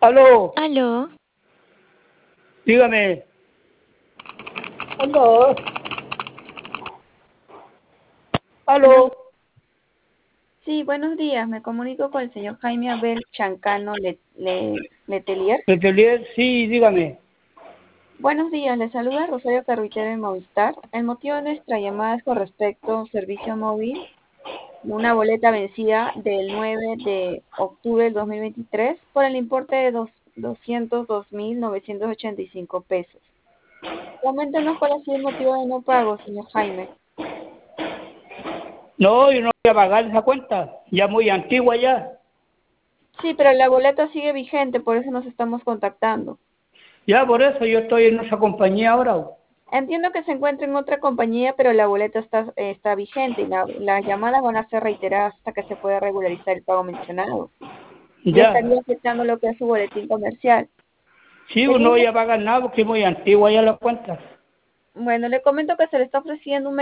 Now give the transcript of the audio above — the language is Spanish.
Aló, Aló, dígame. Aló, buenos, aló, sí, buenos días. Me comunico con el señor Jaime Abel Chancano Letelier. Letelier, sí, dígame. Buenos días, le saluda Rosario Carruitero de Movistar. El motivo de nuestra llamada es con respecto a un servicio móvil, una boleta vencida del 9 de octubre del 2023 por el importe de 202.985 pesos. Coméntenos cuál ha sido el motivo de no pago, señor Jaime. No, yo no voy a pagar esa cuenta, ya muy antigua ya. Sí, pero la boleta sigue vigente, por eso nos estamos contactando. Ya por eso yo estoy en esa compañía ahora. Entiendo que se encuentra en otra compañía, pero la boleta está vigente y las llamadas van a ser reiteradas hasta que se pueda regularizar el pago mencionado y Ya, estaría afectando lo que es su boletín comercial. sí, no Sería, voy a pagar nada porque es muy antigua ya la cuenta. bueno, le comento que se le está ofreciendo un